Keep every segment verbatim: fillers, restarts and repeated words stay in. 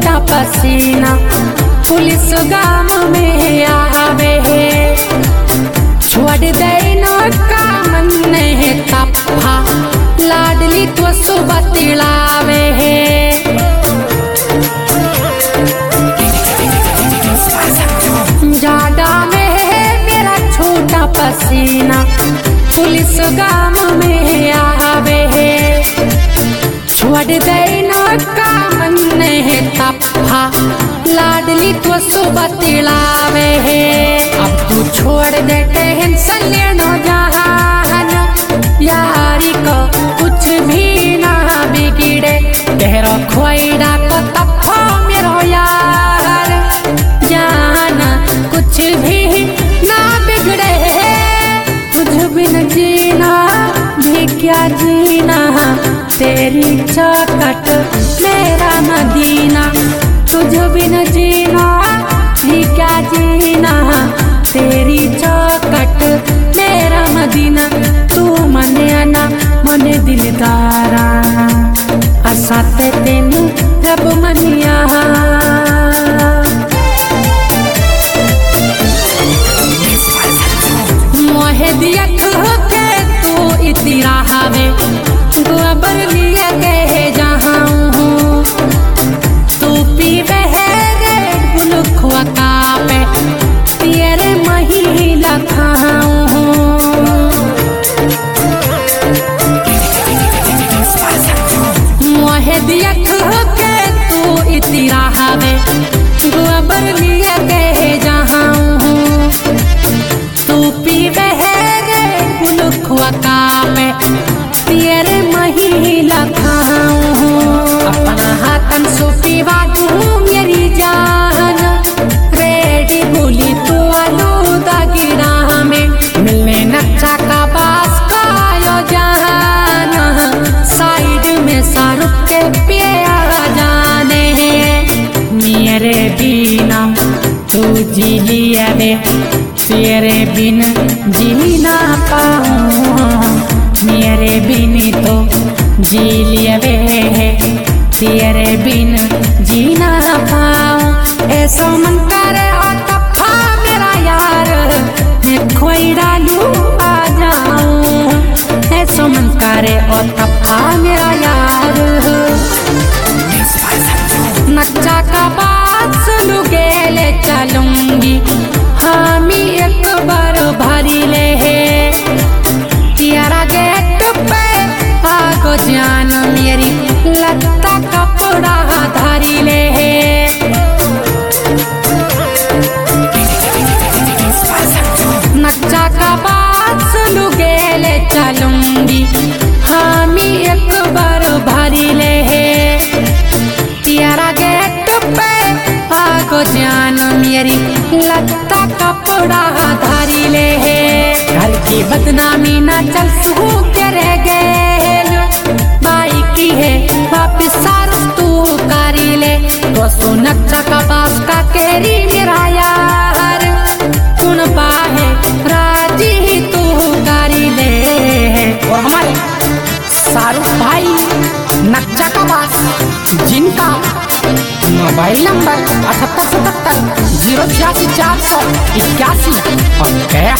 छूटा पसीना पुलिस गाम में आवे है छोड़ देना का मन है तप्पा लाडली तो सुबह तिलावे है जाडा में है मेरा छोटा पसीना पुलिस गाम में आवे है छोड़ देना का मन है तप्पा लाडली तो सुबह तिलावे है अब तू छोड़ दे टेंशन लेना जहान यारी को कुछ भी ना बिगड़े तेरा खोईडा को तप्पा मेरो यार जाना कुछ भी ना बिगड़े तुझ बिन जीना भी क्या जीना तेरी चौखट मेरा मदीना तुझ बिन जीना भी क्या जीना तेरी चौखट मेरा मदीना तू मने आना मने दिलदारा असाते तेनू रब मनिया मोहे दिया के तू इतरा हवे गोबर लिया के जहाँ हूँ तू पीवे है गुलखुआ का पे तेरे महिला खाऊं मोहे दिया के तू इतरा हवे गोबर लिया के जहाँ हूँ तू पीवे है गुलखुआ का पे तेरे महिला खाऊं अपना हाथन सूफी बाजू मेरी जान रेडी बोली तो आलूदा गिरा में मिलने नक्शा का बास का यो जान साइड में शाहरुख के पिया जाने मेरे बिना तू जी लिया वे तेरे बिन जी ना पाऊं मेरे बिन तो जी लिया वे तेरे बिन जी ना पाऊं ऐसा मन करे और तप्पा मेरा यार मैं खोई डालू आ जाऊं ऐसा मन करे और तप्पा मेरा यार नक्शा का बात सुन गेले चलूंगी हामी एक बार भरी ले तेरा गेट पे आगो जान मेरी लत्ता कपड़ा धारी ले नक्शा का बात सुन गेले चलूंगी हामी एक बार भरी ले तेरा गेट पे आगो जान मेरी लत्ता कपड़ा धारी ले घर की बदनामी ना चल सू करे गए बाई की है वापिस सारस तू कारी ले तो सो नक्शा का बास का केरी मेरा यार कुण पाहे राजी तू कारी ले और हमारे शाहरुख भाई नक्शा का बास जिनका मोबाइल नंबर अठहत्तर सतहत्तर जीरो छियासी चार सौ इक्यासी और क्या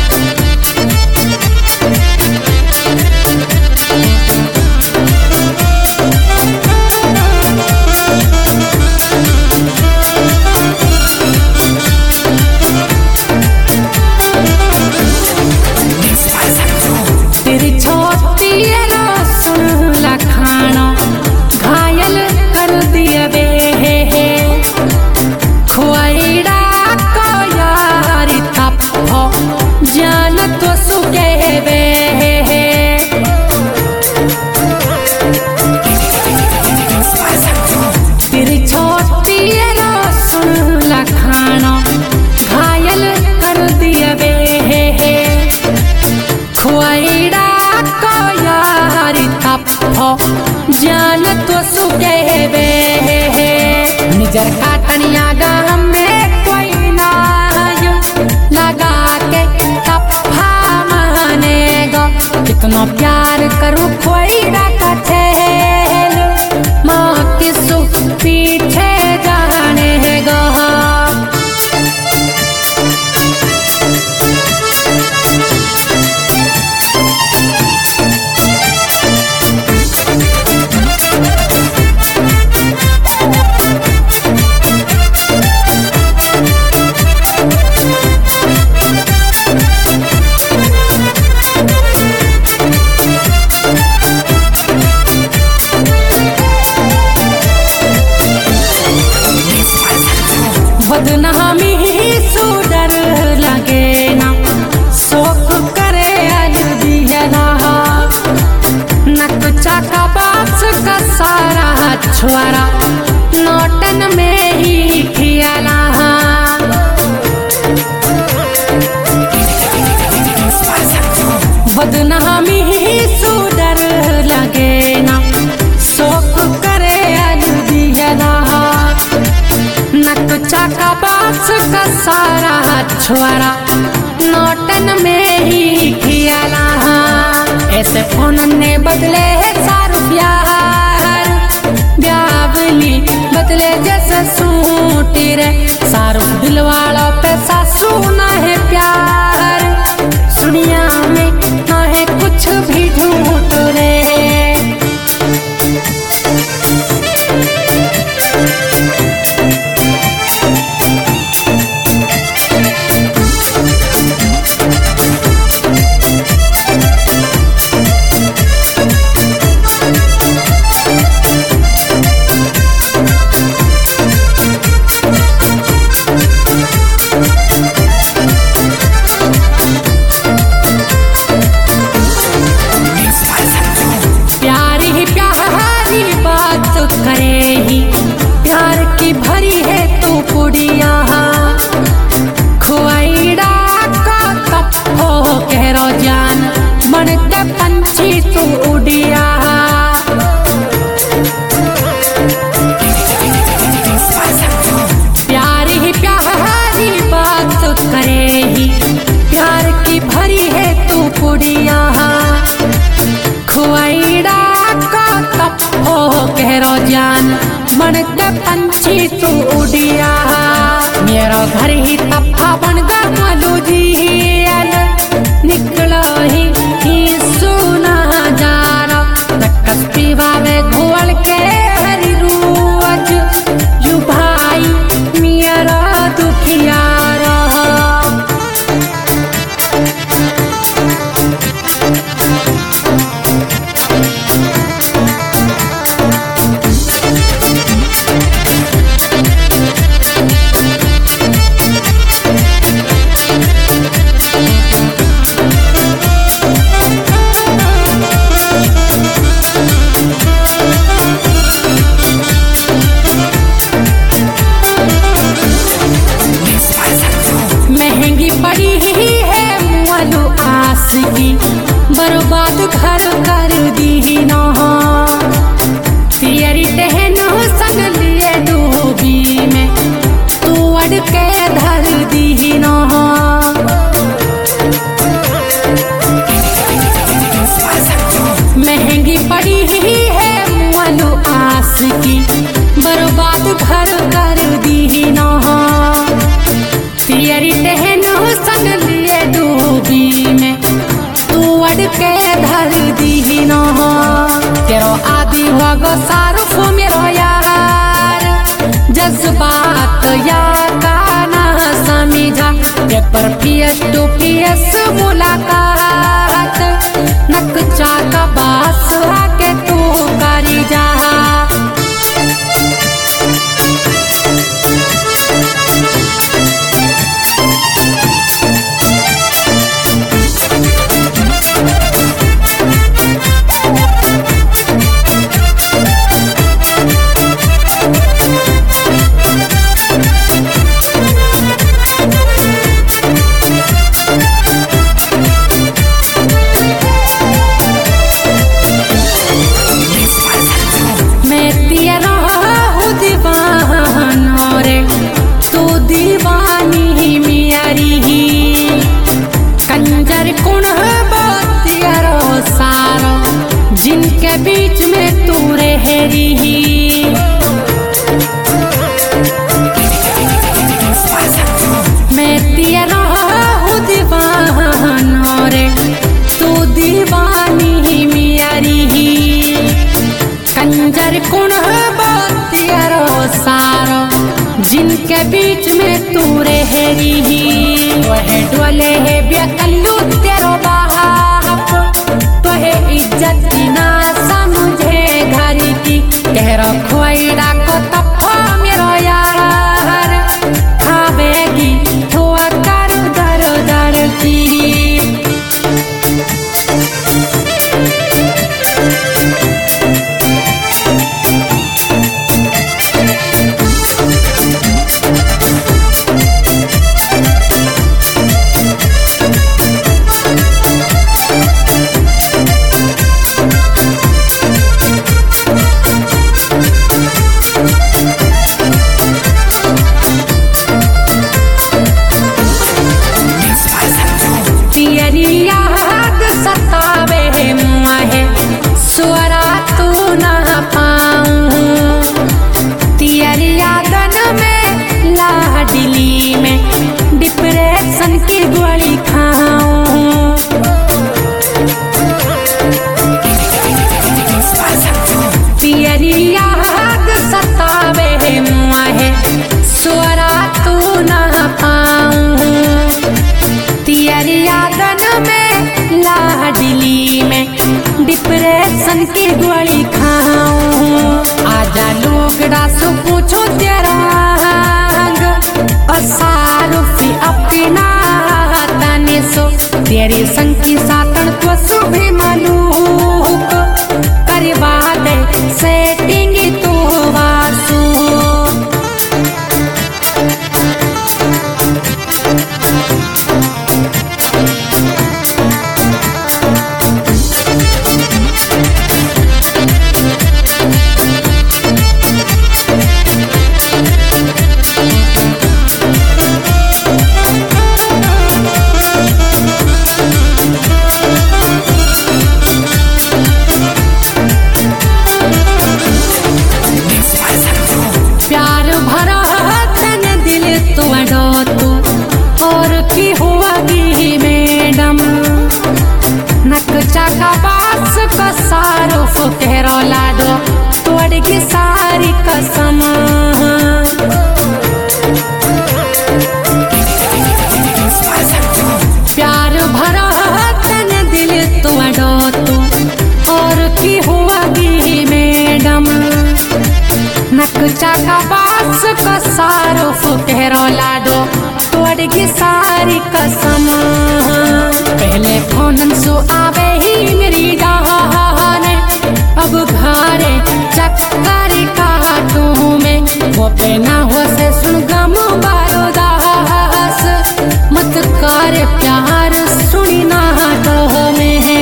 तेरी छोटी सुन लखाना घायल कर दिया वे खोईडा को यारी तप्पो जान तो सुगे वे तेरी छोटी सुन लखाना घायल कर दिया वे खोईडा को यारी तप्पो जान तो सुगे वे निजर काटनिया गाम में कोई ना लगा के तप्पा मानेगा कितना प्यार करूं खोईडा का ठेल माँ की सुख पीछे छुआरा नौटन में ही खियाला बदनामी ही सुडर लगे ना शोक करे अलुदियला नक चाका बास का सारा छुआरा नौटन में ही खियाला ऐसे फोन ने बदले सारू प्यार ब्यावली बदले जैसे सूटी रे सारू दिल वालों पे सासू ना है प्यार दुनिया में ना है कुछ भी झूठ रे करे ही प्यार की भरी है तू कुड़िया खुआईड़ा का तप्पो कह रो जान बनते पंछी तू उड़िया प्यार ही प्यारी बात करे ही प्यार की भरी है तू कुड़िया खुआईड़ा का तप्पो कह रो जान बनते पंछी तू उड़िया मेरा घर ही तप्पा बन गया मलू जी निकलो ही, ही सुना जा रहा नक्कस पीवावे घोल के हरी रूज यू भाई मेरा दुखिया महंगी पड़ी ही है मुअलू आस की बर्बाद घर कर दी ना तेरी टहन संग लिए डूबी में तू अड़ के धर दी ना महंगी पड़ी ही है मुअलू आस की बर्बाद घर कर दी ना तेरी टहन संग लिए डूबी में तू अड़ के धर दी ना तेरो आदि होगो सारुफ मेरो यार जज्बात या गाना समझा पेपर पीएस टू पीएस मुलाकात नक चाका बास आके तू करी जा जिनके बीच में तू रह रही मैं तेरा हूँ दीवाना रे तू दीवानी मियारी कंजर कुण तेरो सारो जिनके बीच में तू रह रही वह डोले है बेकल्लू तेरो बाप तो है इज्जत ना समझे घर की कह रखोईड़ा को तप्पा मेरो यार खावेगी थोड़ा कर दर दर की तेरी संकी सातन तो सुबह मलूक करवा दे सेटिंग तो वासु लाडो तोड़गी सारी कसम प्यार भरा तन दिल तोड़ो तू और की हुआगी मैडम नकचा का बास का सारो फुटेरो लाडो तोड़गी सारी कसम पहले फोन सो आवे ही मेरी जहाने अब घरे चक्कर काटूं में वो पे ना हो से सुन गम बारो दास मत कर प्यार सुनी ना तो में है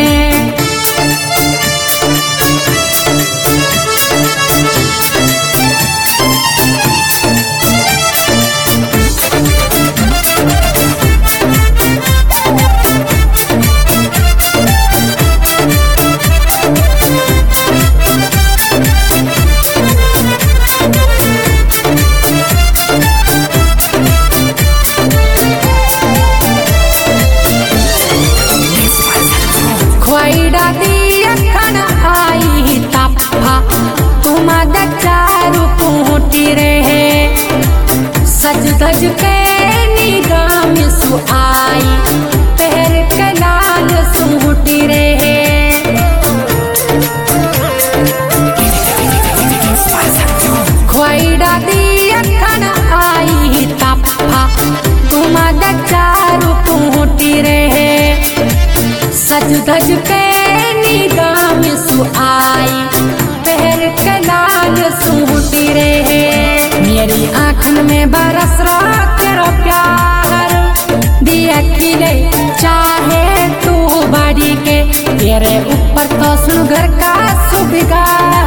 सज धज के निगाम सु आई पहर के लाल सूटी रहे ख्वाइडा दी अखन आई तप्पा तुम चारू पूटी रहे सज धज के निगाम सु आई पहर के लाल सूटी रहे मेरी आँखन में बरस रहा तेरा प्यार दिया खिले चाहे तू बाड़ी के तेरे ऊपर तो सुन घर का सुबगार